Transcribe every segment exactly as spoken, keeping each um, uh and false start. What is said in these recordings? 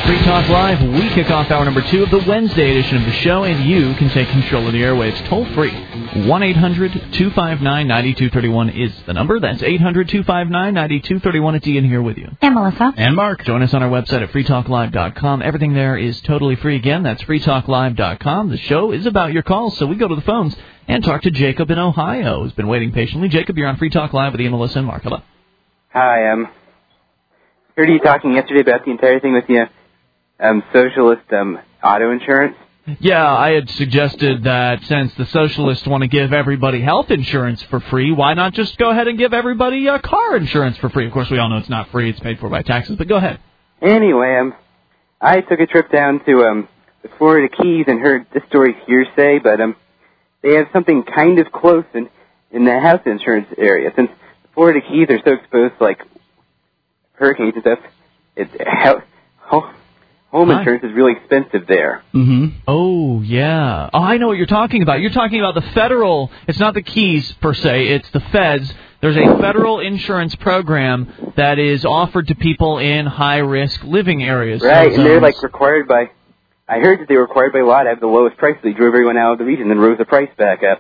Free Talk Live. We kick off hour number two of the Wednesday edition of the show, and you can take control of the airwaves toll-free. one eight hundred two five nine nine two three one is the number. That's eight hundred two five nine nine two three one. It's Ian here with you. And Melissa. And Mark. Join us on our website at free talk live dot com. Everything there is totally free. Again, that's free talk live dot com. The show is about your calls, so we go to the phones and talk to Jacob in Ohio, who's been waiting patiently. Jacob, you're on Free Talk Live with Ian, Melissa, and Mark. Hello. Hi, um, heard you talking yesterday about the entire thing with the um, socialist um, auto insurance. Yeah, I had suggested that since the socialists want to give everybody health insurance for free, why not just go ahead and give everybody uh, car insurance for free? Of course, we all know it's not free. It's paid for by taxes, but go ahead. Anyway, um, I took a trip down to um, the Florida Keys and heard this story's hearsay, but um, they have something kind of close in, in the house insurance area. Since the Florida Keys are so exposed to, like, hurricanes and stuff, it's how, how, home Hi. insurance is really expensive there. Mm-hmm. Oh, yeah. Oh, I know what you're talking about. You're talking about the federal, it's not the Keys per se, it's the feds. There's a federal insurance program that is offered to people in high-risk living areas. Right, and they're, like, required by, I heard that they were required by law to have the lowest price, so they drove everyone out of the region and rose the price back up.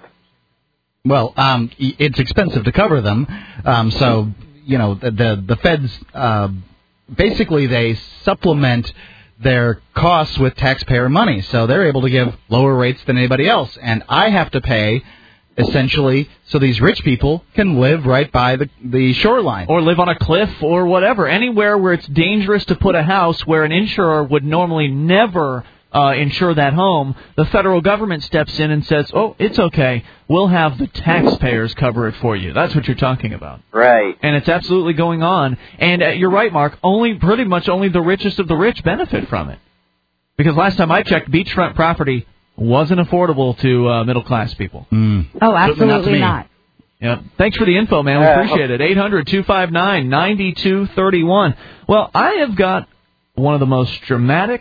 Well, um, it's expensive to cover them, um, so, you know, the, the, the feds, uh, basically they supplement their costs with taxpayer money, so they're able to give lower rates than anybody else. And I have to pay, essentially, so these rich people can live right by the, the shoreline. Or live on a cliff or whatever. Anywhere where it's dangerous to put a house where an insurer would normally never uh, insure that home, the federal government steps in and says, oh, it's okay, we'll have the taxpayers cover it for you. That's what you're talking about. Right. And it's absolutely going on. And uh, you're right, Mark, only pretty much only the richest of the rich benefit from it. Because last time I checked, beachfront property wasn't affordable to uh, middle-class people. Mm. Oh, absolutely not. Yeah. Thanks for the info, man. We appreciate it. eight hundred two five nine nine two three one. Well, I have got one of the most dramatic,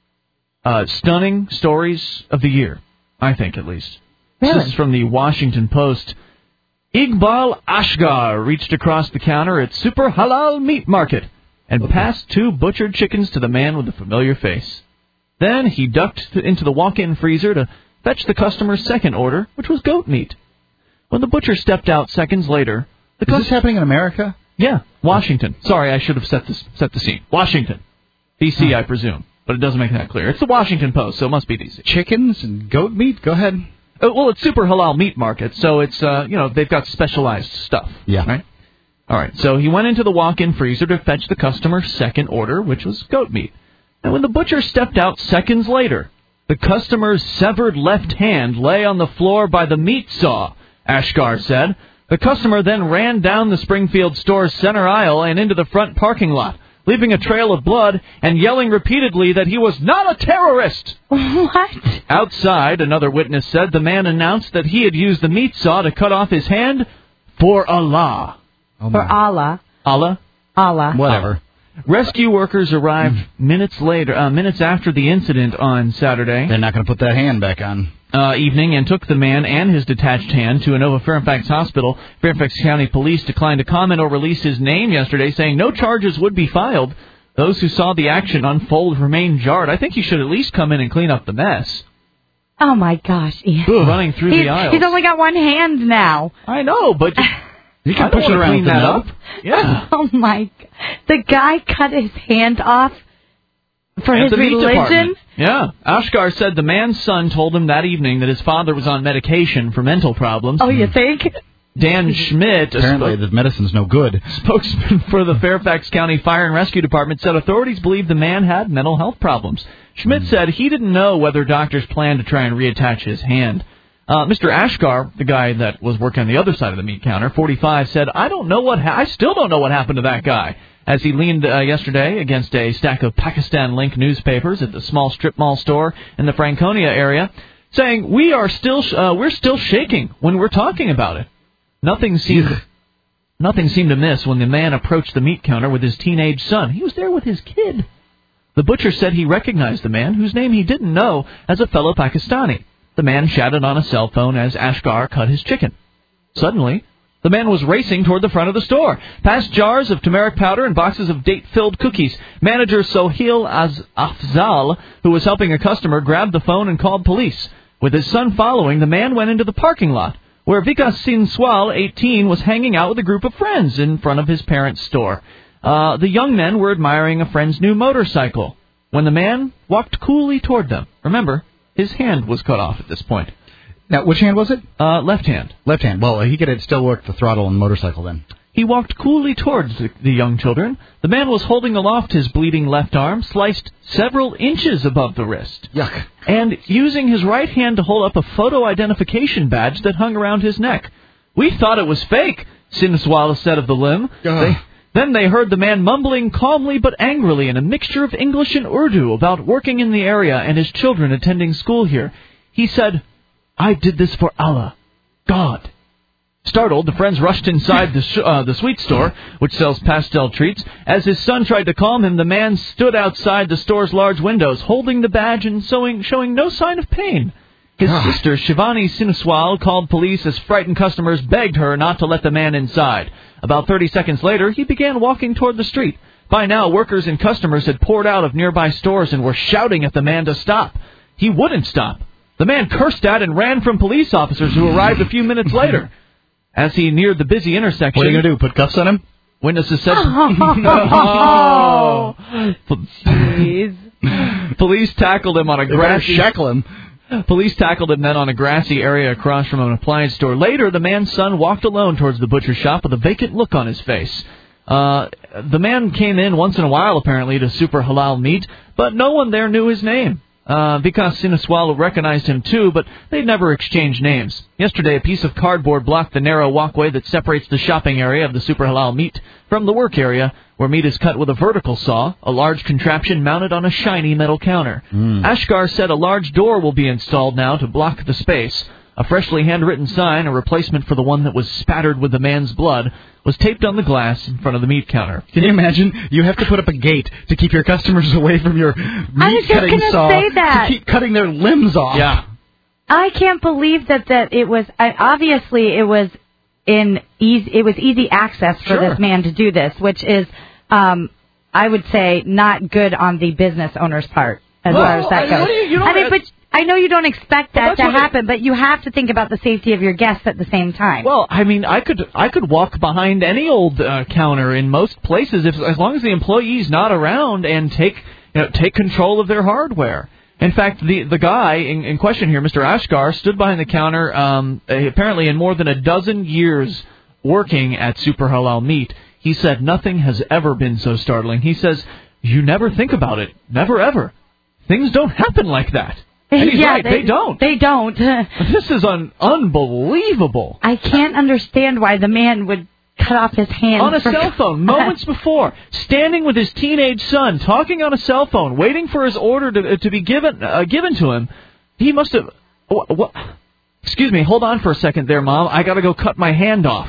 uh, stunning stories of the year, I think at least. Really? This is from the Washington Post. Iqbal Ashgar reached across the counter at Super Halal Meat Market and passed two butchered chickens to the man with the familiar face. Then he ducked to, into the walk-in freezer to fetch the customer's second order, which was goat meat. When the butcher stepped out seconds later... The Is cus- this happening in America? Yeah, Washington. Sorry, I should have set, this, set the scene. Washington. D C, huh. I presume. But it doesn't make that clear. It's the Washington Post, so it must be D C. Chickens and goat meat? Go ahead. Uh, well, it's Super Halal Meat Market, so it's, uh, you know, they've got specialized stuff. Yeah. Right? All right, so he went into the walk-in freezer to fetch the customer's second order, which was goat meat. And when the butcher stepped out seconds later, the customer's severed left hand lay on the floor by the meat saw, Ashgar said. The customer then ran down the Springfield store's center aisle and into the front parking lot, leaving a trail of blood and yelling repeatedly that he was not a terrorist. What? Outside, another witness said the man announced that he had used the meat saw to cut off his hand for Allah. Oh for Allah. Allah? Allah. Whatever. Rescue workers arrived minutes later, uh, minutes after the incident on Saturday. They're not going to put that hand back on. Uh, evening and took the man and his detached hand to Inova Fairfax Hospital. Fairfax County Police declined to comment or release his name yesterday, saying no charges would be filed. Those who saw the action unfold remain jarred. I think he should at least come in and clean up the mess. Oh, my gosh, Ian. Running through he's, the aisles. He's only got one hand now. I know, but... You can I push it around clean that up. Yeah. Oh, my... The guy cut his hand off for At his the meat religion? department. Yeah. Ashgar said the man's son told him that evening that his father was on medication for mental problems. Oh, you think? Dan Schmidt, apparently the medicine's no good. Spokesman for the Fairfax County Fire and Rescue Department, said authorities believe the man had mental health problems. Schmidt mm. said he didn't know whether doctors planned to try and reattach his hand. Uh, Mister Ashgar, the guy that was working on the other side of the meat counter, forty-five, said, I don't know what ha- I still don't know what happened to that guy, as he leaned uh, yesterday against a stack of Pakistan-linked newspapers at the small strip mall store in the Franconia area, saying, we are still sh- uh, we're still shaking when we're talking about it. Nothing seemed nothing seemed amiss when the man approached the meat counter with his teenage son. He was there with his kid. The butcher said he recognized the man, whose name he didn't know, as a fellow Pakistani. The man chatted on a cell phone as Ashgar cut his chicken. Suddenly, The man was racing toward the front of the store, past jars of turmeric powder and boxes of date-filled cookies. Manager Sohail Az- Afzal, who was helping a customer, grabbed the phone and called police. With his son following, the man went into the parking lot, where Vikas Sinswal, eighteen, was hanging out with a group of friends in front of his parents' store. Uh, the young men were admiring a friend's new motorcycle when the man walked coolly toward them. Remember, his hand was cut off at this point. Now, which hand was it? Uh, left hand. Left hand. Well, he could have still worked the throttle on the motorcycle then. He walked coolly towards the, the young children. The man was holding aloft his bleeding left arm, sliced several inches above the wrist. Yuck. And using his right hand to hold up a photo identification badge that hung around his neck. We thought it was fake, Sinswala said of the limb. They, then they heard the man mumbling calmly but angrily in a mixture of English and Urdu about working in the area and his children attending school here. He said, "I did this for Allah, God." Startled, the friends rushed inside the sh- uh, the sweet store, which sells pastel treats. As his son tried to calm him, the man stood outside the store's large windows, holding the badge and showing, showing no sign of pain. His sister, Shivani Sinswal, called police as frightened customers begged her not to let the man inside. About thirty seconds later, he began walking toward the street. By now, workers and customers had poured out of nearby stores and were shouting at the man to stop. He wouldn't stop. The man cursed at and ran from police officers who arrived a few minutes later. As he neared the busy intersection... What are you going to do, put cuffs on him? Witnesses said... Oh, jeez. Police tackled him on a grassy... shackle him. Police tackled him then on a grassy area across from an appliance store. Later, the man's son walked alone towards the butcher shop with a vacant look on his face. Uh, the man came in once in a while, apparently, to Super Halal Meat, but no one there knew his name. Uh, Vikas Sinswal recognized him too, but they'd never exchanged names. Yesterday, a piece of cardboard blocked the narrow walkway that separates the shopping area of the Super Halal Meat from the work area, where meat is cut with a vertical saw, a large contraption mounted on a shiny metal counter. Mm. Ashkar said a large door will be installed now to block the space. A freshly handwritten sign, a replacement for the one that was spattered with the man's blood, was taped on the glass in front of the meat counter. Can you imagine? You have to put up a gate to keep your customers away from your meat-cutting saw say that. to keep cutting their limbs off. Yeah. I can't believe that, that it was... I, obviously, it was in easy, it was easy access for Sure. this man to do this, which is, um, I would say, not good on the business owner's part, as Well, far as that I- goes. what do you- you don't- I mean, but... I know you don't expect that Well, to that's what happen, but you have to think about the safety of your guests at the same time. Well, I mean, I could I could walk behind any old uh, counter in most places if as long as the employee's not around and take you know take control of their hardware. In fact, the the guy in, in question here, Mister Ashkar, stood behind the counter um, apparently in more than a dozen years working at Super Halal Meat. He said nothing has ever been so startling. He says, you never think about it. Never, ever. Things don't happen like that. And he's yeah, right, they, they don't. They don't. This is un- unbelievable. I can't understand why the man would cut off his hand. On a for... cell phone, moments before, standing with his teenage son, talking on a cell phone, waiting for his order to to be given uh, given to him. He must have... Wh- wh- excuse me, hold on for a second there, Mom. I got to go cut my hand off.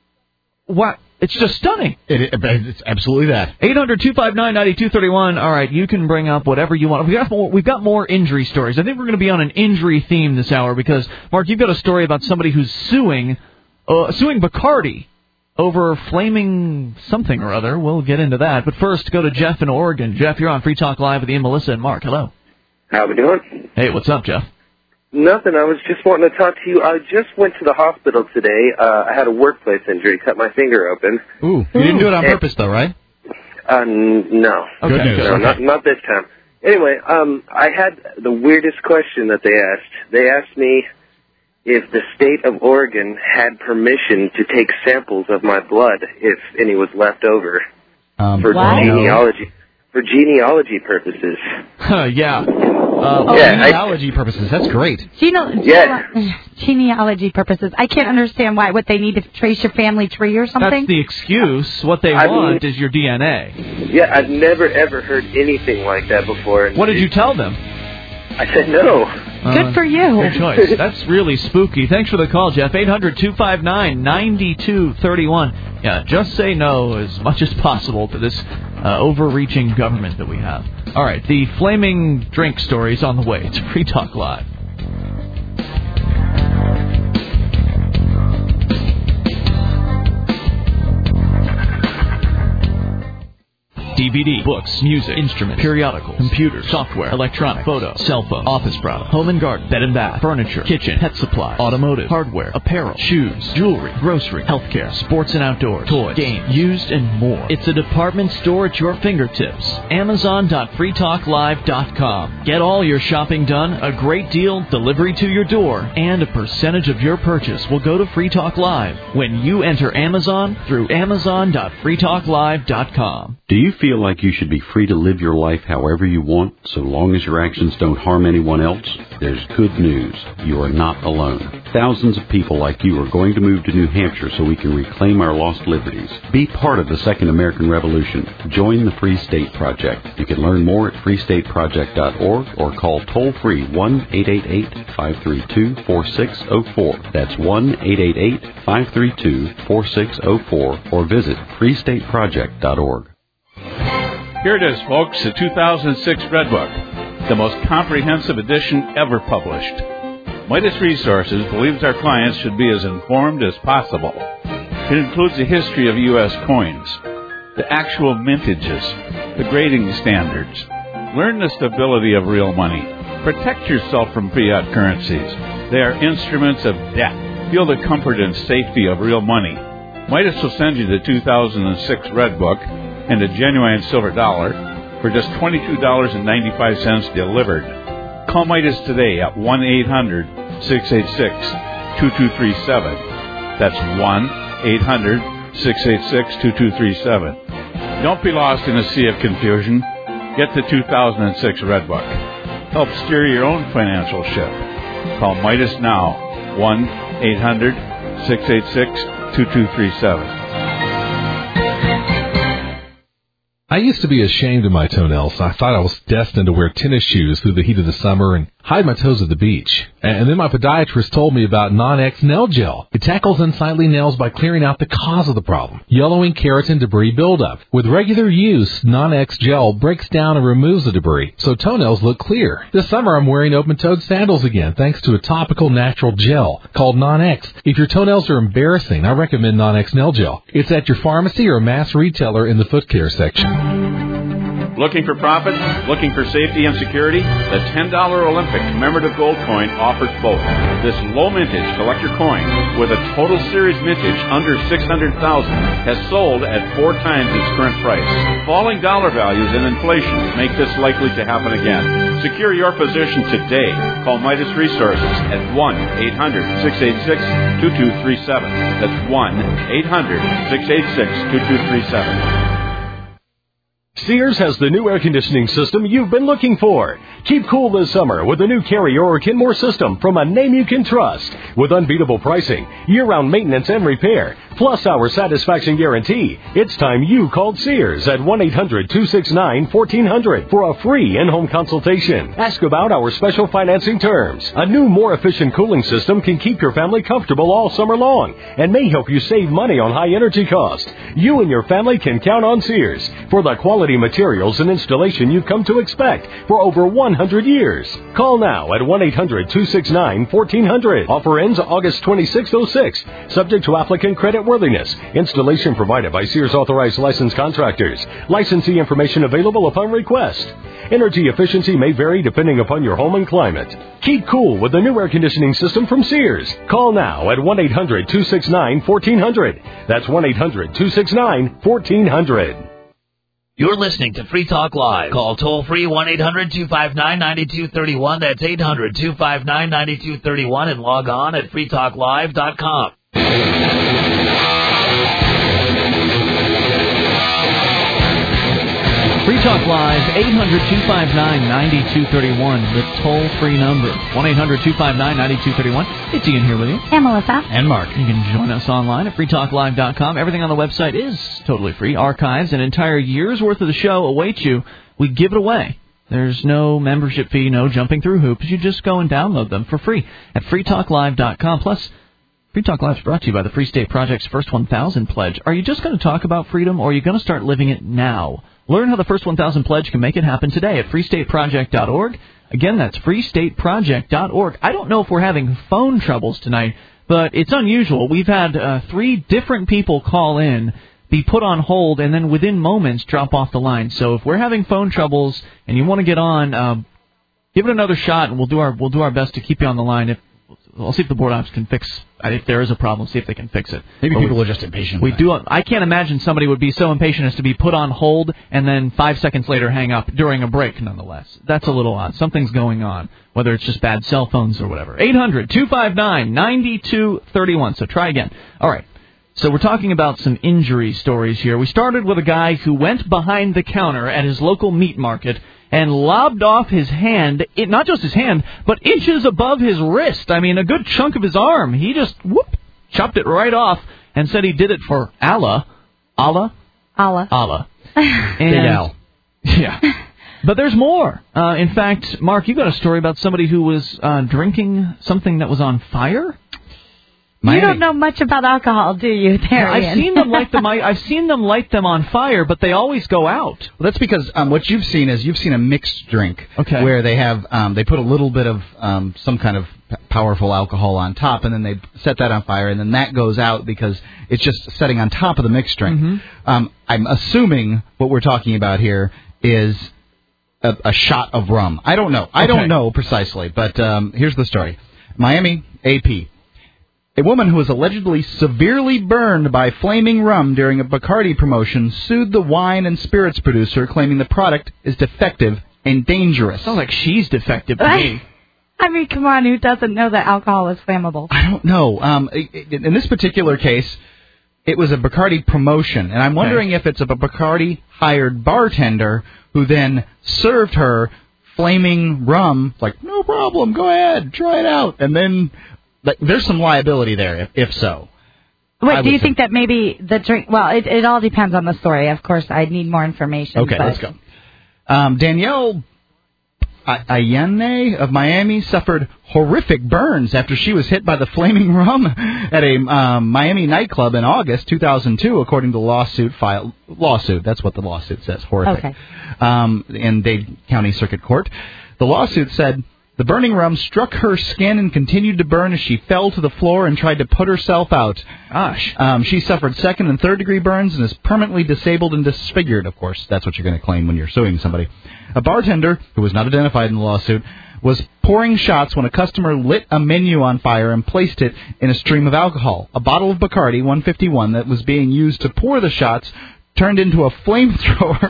What? It's just stunning. It, it, it's absolutely that. eight hundred two five nine nine two three one. All right, you can bring up whatever you want. We've got more, we've got more injury stories. I think we're going to be on an injury theme this hour because, Mark, you've got a story about somebody who's suing uh, suing Bacardi over flaming something or other. We'll get into that. But first, go to Jeff in Oregon. Jeff, you're on Free Talk Live with Ian, Melissa, and Mark. Hello. How we doing? Hey, what's up, Jeff? Nothing. I was just wanting to talk to you. I just went to the hospital today. Uh, I had a workplace injury, cut my finger open. Ooh, you didn't do it on purpose, though, right? Uh, n- no. Okay, Good news. No, Okay. not, not this time. Anyway, um, I had the weirdest question that they asked. They asked me if the state of Oregon had permission to take samples of my blood if any was left over Um, for What? genealogy for genealogy purposes. Huh, yeah. Uh, Yeah, I- genealogy purposes. That's great. Gene- Yeah. genealogy purposes. I can't understand why. What, they need to trace your family tree or something? That's the excuse. What they I want mean- is your D N A. Yeah, I've never ever heard anything like that before. And What did you tell them? I said no. Good for you. Good choice. That's really spooky. Thanks for the call, Jeff. eight hundred two five nine nine two three one. Yeah, just say no as much as possible to this uh, overreaching government that we have. All right, the flaming drink story is on the way. It's Free Talk Live. D V D, books, music, instruments, periodicals, computers, software, electronic, photo, cell phone, office product, home and garden, bed and bath, furniture, kitchen, pet supply, automotive, hardware, apparel, shoes, jewelry, grocery, healthcare, sports and outdoors, toys, games, used, and more. It's a department store at your fingertips. Amazon dot free talk live dot com. Get all your shopping done, a great deal, delivery to your door, and a percentage of your purchase will go to Free Talk Live when you enter Amazon through Amazon dot free talk live dot com. Do you feel like you should be free to live your life however you want, so long as your actions don't harm anyone else? There's good news. You are not alone. Thousands of people like you are going to move to New Hampshire so we can reclaim our lost liberties. Be part of the Second American Revolution. Join the Free State Project. You can learn more at free state project dot org or call toll-free one eight eight eight, five three two, four six zero four. That's one eight eight eight, five three two, four six zero four or visit free state project dot org. Here it is, folks, the two thousand six Red Book, the most comprehensive edition ever published. Midas Resources believes our clients should be as informed as possible. It includes a history of U S coins, the actual mintages, the grading standards. Learn the stability of real money. Protect yourself from fiat currencies. They are instruments of debt. Feel the comfort and safety of real money. Midas will send you the two thousand six Red Book and a genuine silver dollar for just twenty-two dollars and ninety-five cents delivered. Call Midas today at one eight hundred, six eight six, two two three seven. That's one eight hundred, six eight six, two two three seven. Don't be lost in a sea of confusion. Get the two thousand six Red Book. Help steer your own financial ship. Call Midas now, one eight hundred, six eight six, two two three seven. I used to be ashamed of my toenails. I thought I was destined to wear tennis shoes through the heat of the summer and hide my toes at the beach. And then my podiatrist told me about Non-X Nail Gel. It tackles unsightly nails by clearing out the cause of the problem, yellowing keratin debris buildup. With regular use, Non-X Gel breaks down and removes the debris, so toenails look clear. This summer I'm wearing open-toed sandals again, thanks to a topical natural gel called Non-X. If your toenails are embarrassing, I recommend Non-X Nail Gel. It's at your pharmacy or mass retailer in the foot care section. Looking for profit? Looking for safety and security? The ten dollar Olympic commemorative gold coin offers both. This low mintage collector coin with a total series mintage under six hundred thousand dollars has sold at four times its current price. Falling dollar values and inflation make this likely to happen again. Secure your position today. Call Midas Resources at one eight hundred, six eight six, two two three seven. That's one eight hundred, six eight six, two two three seven. Sears has the new air conditioning system you've been looking for. Keep cool this summer with the new Carrier or Kenmore system from a name you can trust. With unbeatable pricing, year-round maintenance and repair, plus our satisfaction guarantee, it's time you called Sears at one eight hundred, two six nine, one four zero zero for a free in-home consultation. Ask about our special financing terms. A new, more efficient cooling system can keep your family comfortable all summer long and may help you save money on high energy costs. You and your family can count on Sears for the quality materials and installation you've come to expect for over one hundred years. Call now at one eight hundred, two six nine, one four zero zero. Offer ends August twenty-sixth, oh six. Subject to applicant credit worthiness. Installation provided by Sears authorized licensed contractors. Licensee information available upon request. Energy efficiency may vary depending upon your home and climate. Keep cool with the new air conditioning system from Sears. Call now at one eight hundred, two six nine, one four zero zero. That's one eight hundred, two six nine, one four zero zero. You're listening to Free Talk Live. Call toll-free one eight hundred, two five nine, nine two three one. That's eight hundred, two five nine, nine two three one and log on at free talk live dot com. Free Talk Live, eight hundred, two five nine, nine two three one, the toll-free number. one eight hundred, two five nine, nine two three one. It's Ian here with you. And Melissa. And Mark. You can join us online at free talk live dot com. Everything on the website is totally free. Archives, an entire year's worth of the show await you. We give it away. There's no membership fee, no jumping through hoops. You just go and download them for free at free talk live dot com. Plus, Free Talk Live is brought to you by the Free State Project's First one thousand Pledge. Are you just going to talk about freedom, or are you going to start living it now? Learn how the First one thousand Pledge can make it happen today at free state project dot org. Again, that's free state project dot org. I don't know if we're having phone troubles tonight, but it's unusual. We've had uh, three different people call in be put on hold, and then within moments drop off the line. So if we're having phone troubles and you want to get on, uh, give it another shot, and we'll do our we'll do our best to keep you on the line. If I'll see if the board ops can fix, if there is a problem, see if they can fix it. Maybe but people we, are just impatient. We do. I can't imagine somebody would be so impatient as to be put on hold and then five seconds later hang up during a break, nonetheless. That's a little odd. Something's going on, whether it's just bad cell phones or whatever. eight hundred two five nine nine two three one. So try again. All right. So we're talking about some injury stories here. We started with a guy who went behind the counter at his local meat market and lobbed off his hand, it, not just his hand, but inches above his wrist. I mean, a good chunk of his arm. He just, whoop, chopped it right off and said he did it for Allah. Allah? Allah. Allah. And, Big Al. Yeah. But there's more. Uh, in fact, Mark, you got a story about somebody who was uh, drinking something that was on fire? You don't know much about alcohol, do you, Darian? I've seen them light them. I've seen them light them on fire, but they always go out. Well, that's because um, what you've seen is you've seen a mixed drink, okay, where they have um, they put a little bit of um, some kind of powerful alcohol on top, and then they set that on fire, and then that goes out because it's just setting on top of the mixed drink. Mm-hmm. Um, I'm assuming what we're talking about here is a, a shot of rum. I don't know. I okay. don't know precisely, but um, here's the story. Miami A P. A woman who was allegedly severely burned by flaming rum during a Bacardi promotion sued the wine and spirits producer, claiming the product is defective and dangerous. Sounds like she's defective to me. I mean, come on, who doesn't know that alcohol is flammable? I don't know. Um, in this particular case, it was a Bacardi promotion, and I'm wondering okay. if it's a Bacardi hired bartender who then served her flaming rum, like, no problem, go ahead, try it out, and then... Like, there's some liability there, if, if so. Wait, do you think that maybe the drink... Well, it, it all depends on the story. Of course, I need more information. Okay, but... let's go. Um, Danielle Ayane of Miami suffered horrific burns after she was hit by the flaming rum at a um, Miami nightclub in August two thousand two, according to the lawsuit filed. Lawsuit, that's what the lawsuit says. Horrific. Okay. Um, in Dade County Circuit Court. The lawsuit said... The burning rum struck her skin and continued to burn as she fell to the floor and tried to put herself out. Gosh. Um, she suffered second and third degree burns and is permanently disabled and disfigured. Of course, that's what you're going to claim when you're suing somebody. A bartender, who was not identified in the lawsuit, was pouring shots when a customer lit a menu on fire and placed it in a stream of alcohol. A bottle of Bacardi one fifty-one that was being used to pour the shots turned into a flamethrower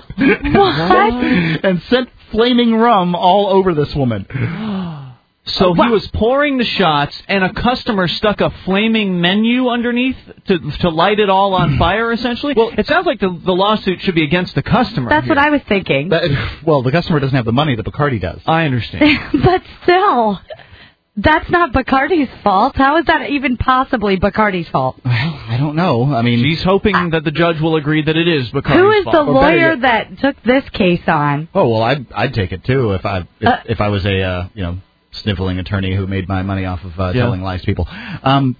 and sent flaming rum all over this woman. So he was pouring the shots, and a customer stuck a flaming menu underneath to to light it all on fire, essentially? Well, it sounds like the, the lawsuit should be against the customer. That's here. what I was thinking. But, well, the customer doesn't have the money that Bacardi does. I understand. But still... That's not Bacardi's fault. How is that even possibly Bacardi's fault? Well, I don't know. I mean, she's hoping I, that the judge will agree that it is Bacardi's fault. Who is the lawyer that took this case on? Oh well, I'd I'd take it too if I if, uh, if I was a uh, you know sniveling attorney who made my money off of uh, yeah. telling lies to people. Um,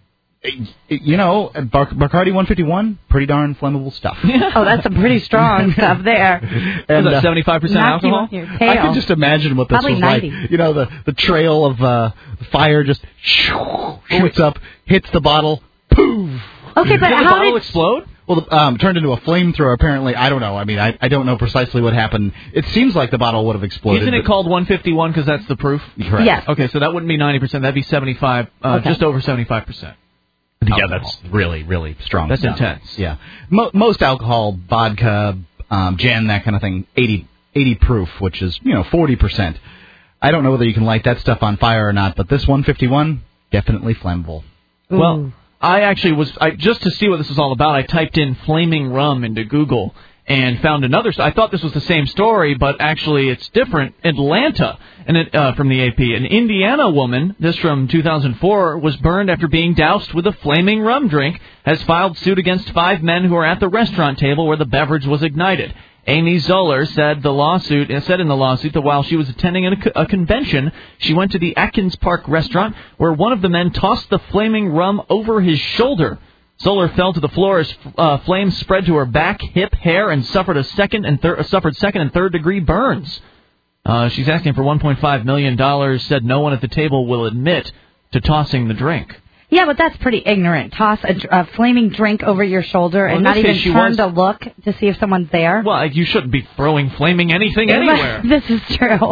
you know, Bacardi one fifty-one, pretty darn flammable stuff. Oh, that's some pretty strong stuff there. And uh, seventy-five percent alcohol? I can just imagine what this Probably was ninety. like. You know, the, the trail of uh, fire just shoots up, hits the bottle, poof. Okay, but did how the bottle did... explode? Well, um, turned into a flamethrower, apparently. I don't know. I mean, I, I don't know precisely what happened. It seems like the bottle would have exploded. Isn't it called one fifty-one because that's the proof? Correct. Yes. Okay, so that wouldn't be ninety percent. That'd be seventy-five, uh, okay. just over seventy-five percent. Yeah, alcohol. That's really, really strong That's stuff. intense. Yeah. Mo- most alcohol, vodka, um, gin, that kind of thing, eighty, eighty proof, which is, you know, forty percent. I don't know whether you can light that stuff on fire or not, but this one fifty-one, definitely flammable. Ooh. Well, I actually was, I, just to see what this was all about, I typed in flaming rum into Google and found another. I thought this was the same story, but actually it's different. Atlanta, and it, uh, from the A P. An Indiana woman, this from two thousand four, was burned after being doused with a flaming rum drink, has filed suit against five men who were at the restaurant table where the beverage was ignited. Amy Zoller said the lawsuit said in the lawsuit that while she was attending a, a convention, she went to the Atkins Park restaurant where one of the men tossed the flaming rum over his shoulder. Zoller fell to the floor as uh, flames spread to her back, hip, hair, and suffered a second and thir- suffered second and third degree burns. Uh, she's asking for one point five million dollars. Said no one at the table will admit to tossing the drink. Yeah, but that's pretty ignorant. Toss a, a flaming drink over your shoulder well, and not even turn was... to look to see if someone's there. Well, you shouldn't be throwing flaming anything anywhere. This is true.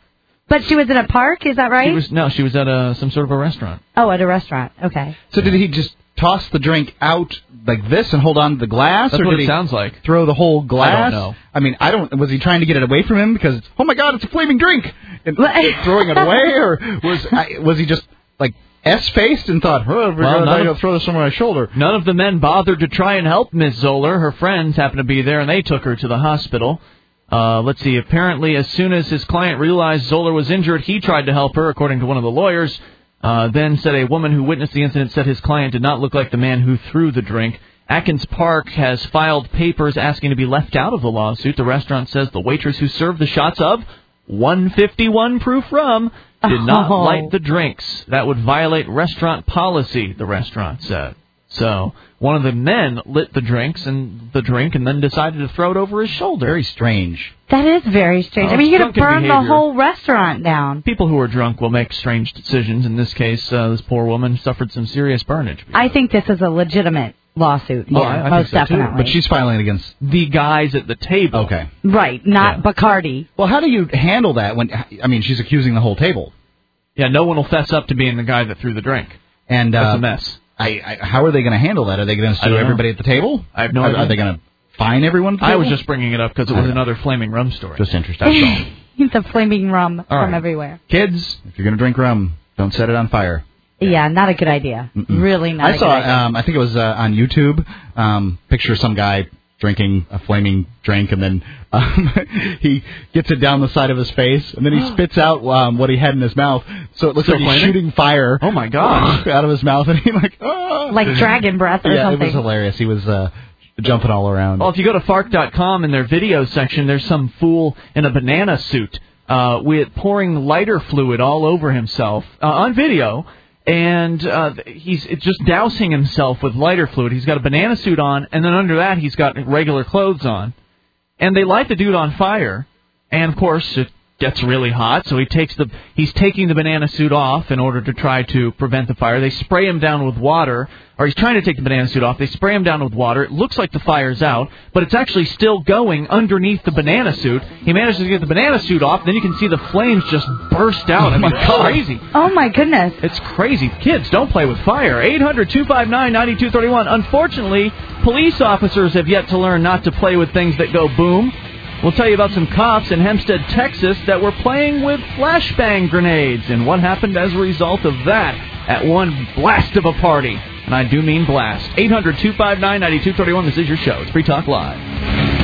But she was in a park, is that right? She was, no, she was at a, some sort of a restaurant. Oh, at a restaurant. Okay. So did he just toss the drink out like this and hold on to the glass? That's or what did it he sounds like. Throw the whole glass? I don't know. I mean, I don't. Was he trying to get it away from him because, oh my God, it's a flaming drink, and throwing it away, or was I, was he just like S-faced and thought, oh, we're well, going to throw this on my shoulder? None of the men bothered to try and help Miss Zoller. Her friends happened to be there, and they took her to the hospital. Uh, let's see. Apparently, as soon as his client realized Zoller was injured, he tried to help her, according to one of the lawyers. Uh, then said a woman who witnessed the incident said his client did not look like the man who threw the drink. Atkins Park has filed papers asking to be left out of the lawsuit. The restaurant says the waitress who served the shots of one fifty-one proof rum did not oh. light the drinks. That would violate restaurant policy, the restaurant said. So one of the men lit the drinks and the drink and then decided to throw it over his shoulder. Very strange. That is very strange. Well, I mean, you're going to burn behavior. the whole restaurant down. People who are drunk will make strange decisions. In this case, uh, this poor woman suffered some serious burnage. I think this is a legitimate lawsuit here, oh, I, I most think so definitely. Too. But she's filing against the guys at the table. Okay. Right, not yeah. Bacardi. Well, how do you handle that when, I mean, she's accusing the whole table? Yeah, no one will fess up to being the guy that threw the drink. And That's uh, a mess. I, I, how are they going to handle that? Are they going to sue everybody at the table? I have no are, idea. Are they going to fine everyone at the I table? was just bringing it up because it was another flaming rum story. Just interesting. That's all. The flaming rum all from right. everywhere. Kids, if you're going to drink rum, don't set it on fire. Yeah, not a good idea. Mm-mm. Really not I a saw, good idea. um, I think it was uh, on YouTube, um, picture some guy drinking a flaming drink, and then um, he gets it down the side of his face, and then he spits out um, what he had in his mouth, so it looks Still like he's flaming? shooting fire. Oh, my gosh. Out of his mouth, and he's like, oh. Like dragon breath or yeah, something. it was hilarious. He was uh, jumping all around. Well, if you go to fark dot com in their video section, there's some fool in a banana suit uh, with pouring lighter fluid all over himself uh, on video. And uh, he's just dousing himself with lighter fluid. He's got a banana suit on, and then under that he's got regular clothes on. And they light the dude on fire, and of course it gets really hot. So he takes the he's taking the banana suit off in order to try to prevent the fire. They spray him down with water, or he's trying to take the banana suit off. They spray him down with water. It looks like the fire's out, but it's actually still going underneath the banana suit. He manages to get the banana suit off, then you can see the flames just burst out. I mean, it's crazy. Oh, my goodness. It's crazy. Kids, don't play with fire. eight hundred two five nine nine two three one. Unfortunately, police officers have yet to learn not to play with things that go boom. We'll tell you about some cops in Hempstead, Texas that were playing with flashbang grenades and what happened as a result of that at one blast of a party. And I do mean blast. eight hundred two five nine nine two three one. This is your show. It's Free Talk Live.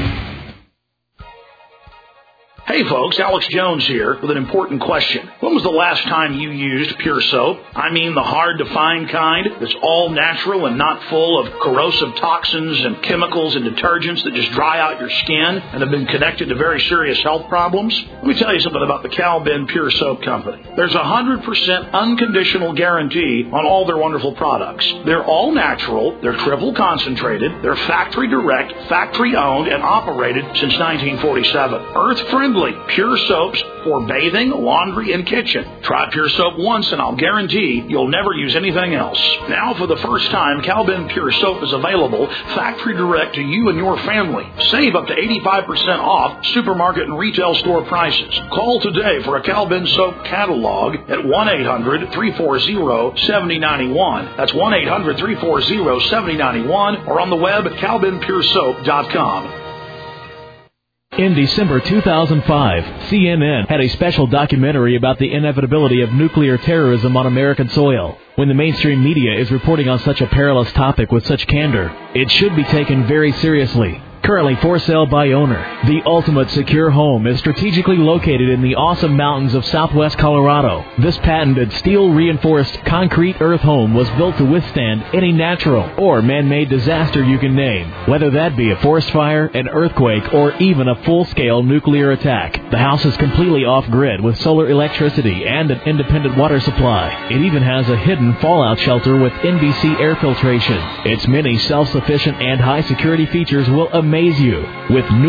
Hey folks, Alex Jones here with an important question. When was the last time you used Pure Soap? I mean the hard-to-find kind that's all natural and not full of corrosive toxins and chemicals and detergents that just dry out your skin and have been connected to very serious health problems? Let me tell you something about the Cal-Ben Pure Soap Company. There's a one hundred percent unconditional guarantee on all their wonderful products. They're all natural, they're triple concentrated, they're factory direct, factory owned, and operated since nineteen forty-seven. Earth-friendly. Pure soaps for bathing, laundry, and kitchen. Try Pure Soap once and I'll guarantee you'll never use anything else. Now, for the first time, Cal-Ben Pure Soap is available factory direct to you and your family. Save up to eighty-five percent off supermarket and retail store prices. Call today for a Cal-Ben Soap catalog at one eight hundred three four zero seven zero nine one. That's one eight hundred three four zero seven zero nine one or on the web at cal ben pure soap dot com. In December two thousand five, C N N had a special documentary about the inevitability of nuclear terrorism on American soil. When the mainstream media is reporting on such a perilous topic with such candor, it should be taken very seriously. Currently for sale by owner, the ultimate secure home is strategically located in the awesome mountains of southwest Colorado. This patented steel-reinforced concrete earth home was built to withstand any natural or man-made disaster you can name, whether that be a forest fire, an earthquake, or even a full-scale nuclear attack. The house is completely off-grid with solar electricity and an independent water supply. It even has a hidden fallout shelter with N B C air filtration. Its many self-sufficient and high-security features will amaze you. With nuclear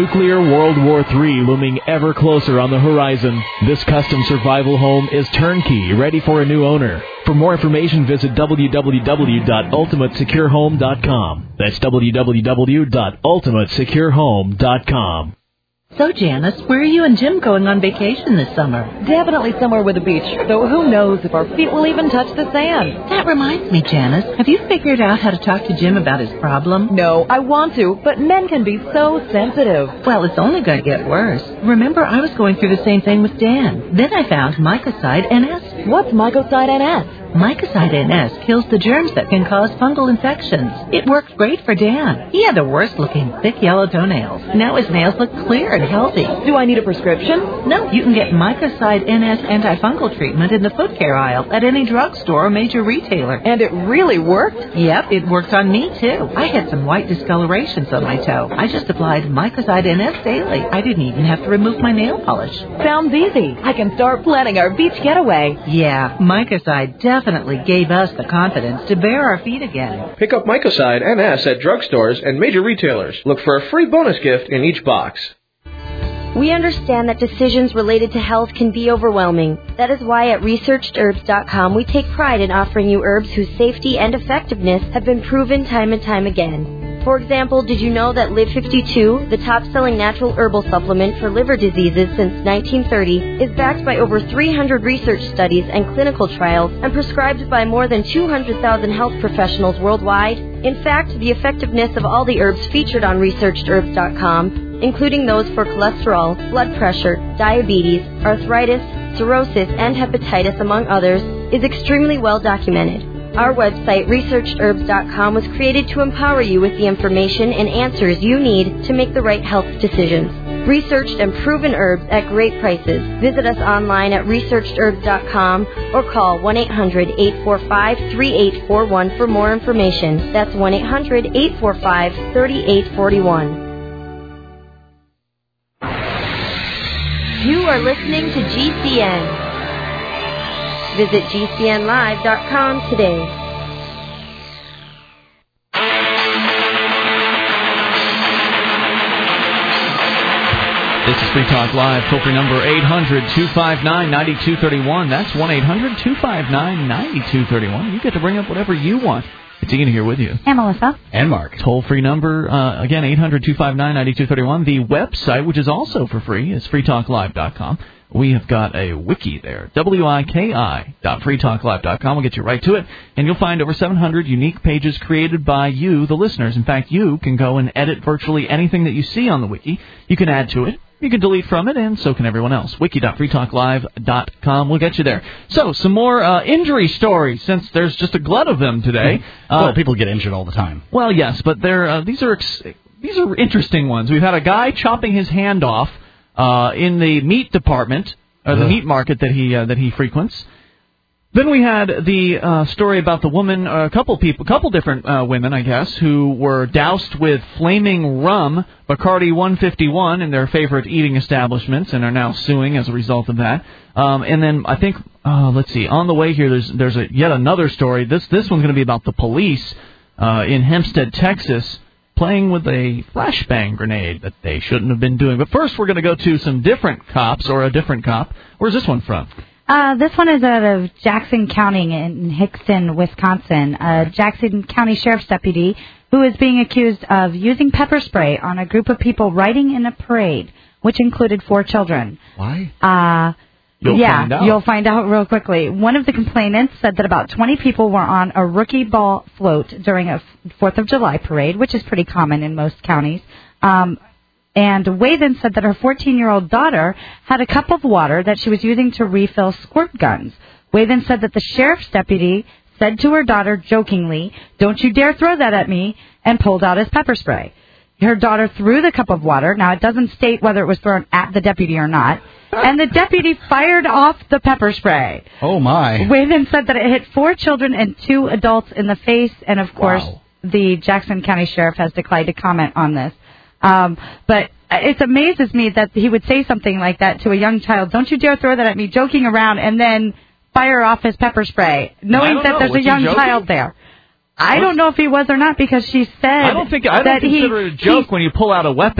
World War Three looming ever closer on the horizon. This custom survival home is turnkey, ready for a new owner. For more information, visit w w w dot ultimate secure home dot com. That's w w w dot ultimate secure home dot com. So, Janice, where are you and Jim going on vacation this summer? Definitely somewhere with a beach, though who knows if our feet will even touch the sand. That reminds me, Janice, have you figured out how to talk to Jim about his problem? No, I want to, but men can be so sensitive. Well, it's only going to get worse. Remember, I was going through the same thing with Dan. Then I found Mycoside N S. What's Mycoside N S? Mycoside N S kills the germs that can cause fungal infections. It worked great for Dan. He had the worst-looking, thick yellow toenails. Now his nails look clear and healthy. Do I need a prescription? No, you can get Mycoside N S antifungal treatment in the foot care aisle at any drugstore or major retailer. And it really worked? Yep, it worked on me, too. I had some white discolorations on my toe. I just applied Mycoside N S daily. I didn't even have to remove my nail polish. Sounds easy. I can start planning our beach getaway. Yeah, Mycoside definitely gave us the confidence to bare our feet again. Pick up Mycoside N S at drugstores and major retailers. Look for a free bonus gift in each box. We understand that decisions related to health can be overwhelming. That is why at researched herbs dot com we take pride in offering you herbs whose safety and effectiveness have been proven time and time again. For example, did you know that Live fifty-two, the top-selling natural herbal supplement for liver diseases since nineteen thirty, is backed by over three hundred research studies and clinical trials and prescribed by more than two hundred thousand health professionals worldwide? In fact, the effectiveness of all the herbs featured on researched herbs dot com, including those for cholesterol, blood pressure, diabetes, arthritis, cirrhosis, and hepatitis, among others, is extremely well documented. Our website, researched herbs dot com, was created to empower you with the information and answers you need to make the right health decisions. Researched and proven herbs at great prices. Visit us online at researched herbs dot com or call one eight hundred, eight four five, three eight four one for more information. That's one eight hundred, eight four five, three eight four one. You are listening to G C N. Visit G C N live dot com today. This is Free Talk Live. Toll-free number eight hundred, two five nine, nine two three one. That's one eight hundred, two five nine, nine two three one. You get to bring up whatever you want. It's Ian here with you. And Melissa. And Mark. Toll-free number, uh, again, eight hundred, two five nine, nine two three one. The website, which is also for free, is free talk live dot com. We have got a wiki there, W I K I dot free talk live dot com. We'll get you right to it, and you'll find over seven hundred unique pages created by you, the listeners. In fact, you can go and edit virtually anything that you see on the wiki. You can add to it. You can delete from it, and so can everyone else. wiki dot free talk live dot com will get you there. So, some more uh, injury stories, since there's just a glut of them today. Well, Uh, people get injured all the time. well, yes, but they're, uh, these are ex- these are interesting ones. We've had a guy chopping his hand off uh, in the meat department, or the Ugh. meat market that he uh, that he frequents. Then we had the uh, story about the woman, uh, a couple people, a couple different uh, women, I guess, who were doused with flaming rum, Bacardi one fifty-one, in their favorite eating establishments, and are now suing as a result of that. Um, and then I think, uh, let's see, on the way here, there's there's a, yet another story. This this one's going to be about the police uh, in Hempstead, Texas, playing with a flashbang grenade that they shouldn't have been doing. But first, we're going to go to some different cops, or a different cop. Where's this one from? Uh, this one is out of Jackson County in Hickston, Wisconsin. A Jackson County Sheriff's deputy who is being accused of using pepper spray on a group of people riding in a parade, which included four children. Why? Uh, You'll yeah, find out. you'll find out real quickly. One of the complainants said that about twenty people were on a rookie ball float during a fourth of July parade, which is pretty common in most counties. Um, And Way then said that her fourteen-year-old daughter had a cup of water that she was using to refill squirt guns. Way then said that the sheriff's deputy said to her daughter jokingly, "Don't you dare throw that at me," and pulled out his pepper spray. Her daughter threw the cup of water. Now, it doesn't state whether it was thrown at the deputy or not. And the deputy fired off the pepper spray. Oh, my. Way then said that it hit four children and two adults in the face. And, of course, Wow. the Jackson County Sheriff has declined to comment on this. Um, but it amazes me that he would say something like that to a young child. Don't you dare throw that at me, joking around, and then fire off his pepper spray, knowing that know. there's Was a he young joking? child there. I don't know if he was or not, because she said I don't think I don't that consider he, it a joke he, when you pull out a weapon.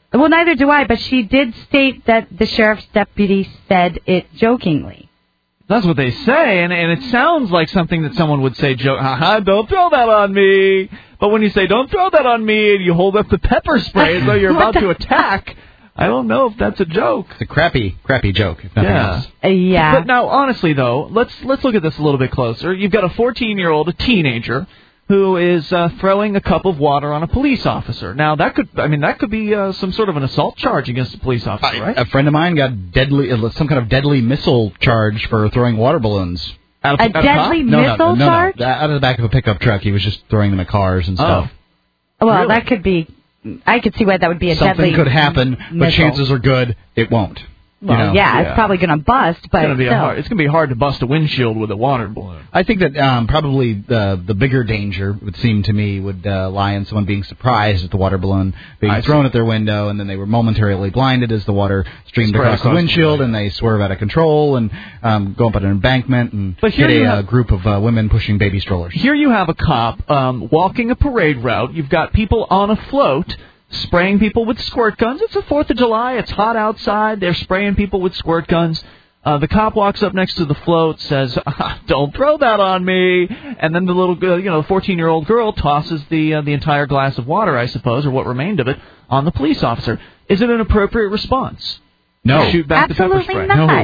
Well, neither do I, but she did state that the sheriff's deputy said it jokingly. That's what they say, and, and it sounds like something that someone would say, joke, haha, don't throw that on me. But when you say, don't throw that on me, and you hold up the pepper spray as though you're about to attack, I don't know if that's a joke. It's a crappy, crappy joke, if nothing Yeah. else. Uh, yeah. But now, honestly, though, let's let's look at this a little bit closer. You've got a fourteen-year-old, a teenager, who is uh, throwing a cup of water on a police officer. Now, that could, I mean, that could be uh, some sort of an assault charge against a police officer, right? A friend of mine got deadly, uh, some kind of deadly missile charge for throwing water balloons. Out of, a deadly no, missile no, no, no, charge? No, out of the back of a pickup truck. He was just throwing them at cars and stuff. Oh. Well, Really? that could be. I could see why that would be a Something deadly could happen, missile. but chances are good it won't. Well, you know? yeah, it's probably going to bust, but It's gonna be a still. hard, it's going to be hard to bust a windshield with a water balloon. I think that um, probably the the bigger danger would seem to me would uh, lie in someone being surprised at the water balloon being I thrown see. at their window, and then they were momentarily blinded as the water streamed Spread across, across the windshield, and they swerve out of control and um, go up an embankment and But here hit a you uh, have- group of uh, women pushing baby strollers. Here you have a cop um, walking a parade route. You've got people on a float spraying people with squirt guns. It's the fourth of July. It's hot outside. They're spraying people with squirt guns. Uh, the cop walks up next to the float, says, ah, "Don't throw that on me." And then the little, uh, you know, fourteen-year-old girl tosses the uh, the entire glass of water, I suppose, or what remained of it, on the police officer. Is it an appropriate response? No. To shoot back Absolutely the pepper spray. not. No.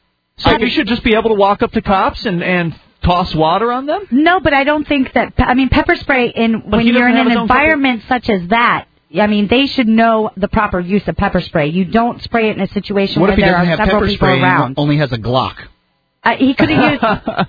So you should just be able to walk up to cops and and toss water on them? No, but I don't think that. I mean, pepper spray in But when he you're doesn't in have an his own environment such as that. I mean, they should know the proper use of pepper spray. You don't spray it in a situation What where if he there doesn't are have several pepper people spray around. and only has a Glock? Uh, he could have used. At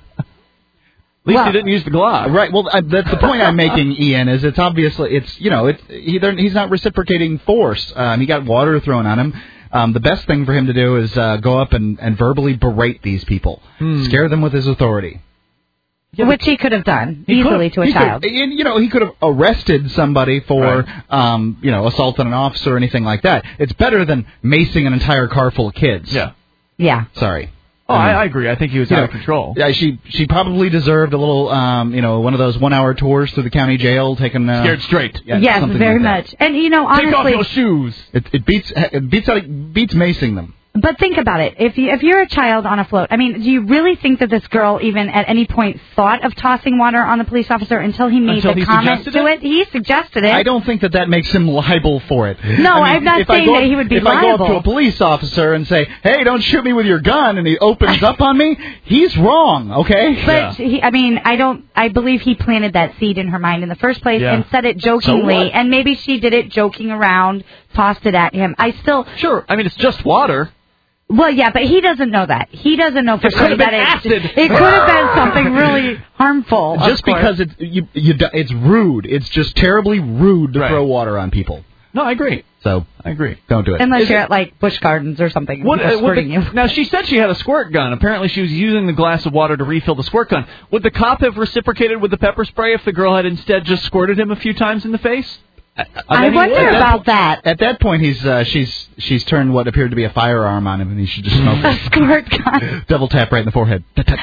least Well- he didn't use the Glock. Right. Well, uh, that's the point I'm making, Ian. Is it's obviously it's you know it's he, they're- he's not reciprocating force. Um, he got water thrown on him. Um, the best thing for him to do is uh, go up and, and verbally berate these people, Hmm. scare them with his authority. Which he could have done He easily could've- to a he could've- child. and, you know, he could have arrested somebody for, um, you know, assault on an officer or anything like that. It's better than macing an entire car full of kids. Yeah. Yeah. Sorry. Oh, I, I agree. I think he was You out know, of control. Yeah, she she probably deserved a little, um, you know, one of those one-hour tours through the county jail, taking uh, Scared straight. Yeah, yes, something very like that. much. And you know, Take off honestly, your shoes. It, it beats it beats out, beats macing them. but think about it. If you if you're a child on a float, I mean, do you really think that this girl even at any point thought of tossing water on the police officer until he made Until the he comment suggested to it? He suggested it. I don't think that that makes him liable for it. No, I mean, I'm not if I saying go that up- he would be if I go up liable. to a police officer and say, "Hey, don't shoot me with your gun," and he opens up on me, he's wrong. Okay. But he, I mean, I don't. I believe he planted that seed in her mind in the first place Yeah. and said it So jokingly, what? and maybe she did it joking around, tossed it at him. I still. Sure. I mean, it's just water. Well, yeah, but he doesn't know that. He doesn't know for It sure could have that been it, acid. it could have been something really harmful. of Just course. because it's you, you, do- it's rude. It's just terribly rude to Right. throw water on people. No, I agree. So I agree. don't do it. Unless Is you're it- at like Busch Gardens or something, and What, people uh, would squirting the- you. now, she said she had a squirt gun. Apparently, she was using the glass of water to refill the squirt gun. Would the cop have reciprocated with the pepper spray if the girl had instead just squirted him a few times in the face? I bet he wonder would. about that. At that point, he's uh, she's she's turned what appeared to be a firearm on him, and he should just smoke A it. squirt gun. Double tap right in the forehead.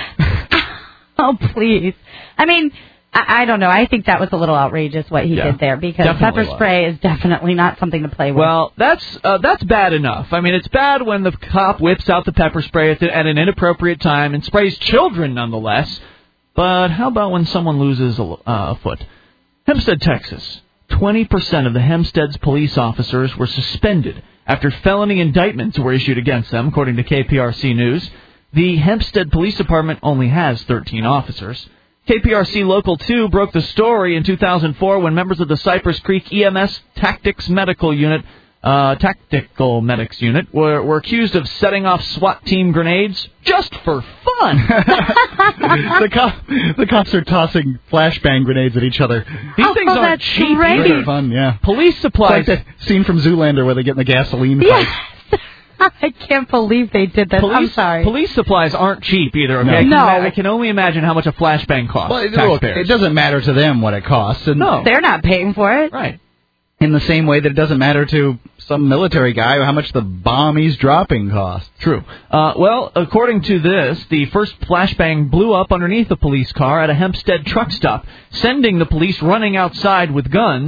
Oh, please. I mean, I, I don't know. I think that was a little outrageous what he Yeah, did there because definitely pepper was. spray is definitely not something to play with. Well, that's uh, that's bad enough. I mean, it's bad when the cop whips out the pepper spray at, the, at an inappropriate time and sprays children, nonetheless. But how about when someone loses a, uh, a foot? Hempstead, Texas. twenty percent of the Hempstead's police officers were suspended after felony indictments were issued against them, according to K P R C News. The Hempstead Police Department only has thirteen officers. K P R C Local two broke the story in two thousand four when members of the Cypress Creek E M S Tactics Medical Unit, uh, Tactical Medics Unit, were, were accused of setting off SWAT team grenades just for fun. the, cop, the cops are tossing flashbang grenades at each other. These Oh, things aren't that's cheap. great. either. They're fun, yeah. Police It's supplies. like that scene from Zoolander where they get in the gasoline Yes. fight. I can't believe they did this. I'm Police, sorry. police supplies aren't cheap either, okay? No. I can, No. ima- I can only imagine how much a flashbang costs. Well, it, look, taxpayers. it doesn't matter to them what it costs. And No. They're not paying for it. Right. in the same way that it doesn't matter to some military guy how much the bomb he's dropping costs. True. Uh, well, according to this, the first flashbang blew up underneath a police car at a Hempstead truck stop, sending the police running outside with guns.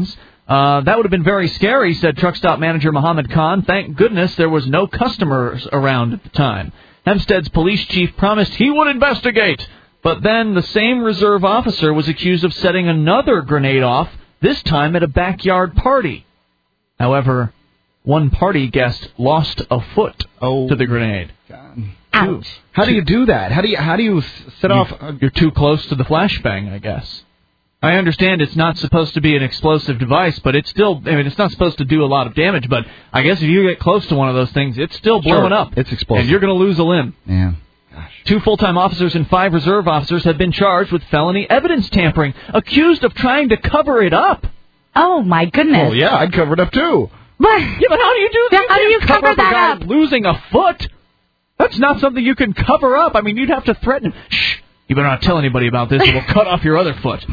Uh, that would have been very scary, said truck stop manager Muhammad Khan. Thank goodness there was no customers around at the time. Hempstead's police chief promised he would investigate, but then the same reserve officer was accused of setting another grenade off, this time at a backyard party. However, one party guest lost a foot oh, to the grenade. God. Ouch. How do you do that? How do you how do you set you, off? You're too close to the flashbang, I guess. I understand it's not supposed to be an explosive device, but it's still, I mean, it's not supposed to do a lot of damage, but I guess if you get close to one of those things, it's still blowing sure. up. It's explosive. And you're going to lose a limb. Yeah. Gosh. Two full-time officers and five reserve officers have been charged with felony evidence tampering, accused of trying to cover it up. Oh, my goodness. Oh, yeah, I'd cover it up, too. But, yeah, but how do you do that? How do you cover, cover that the guy up? Losing a foot? That's not something you can cover up. I mean, you'd have to threaten him. Shh. You better not tell anybody about this, or we'll cut off your other foot.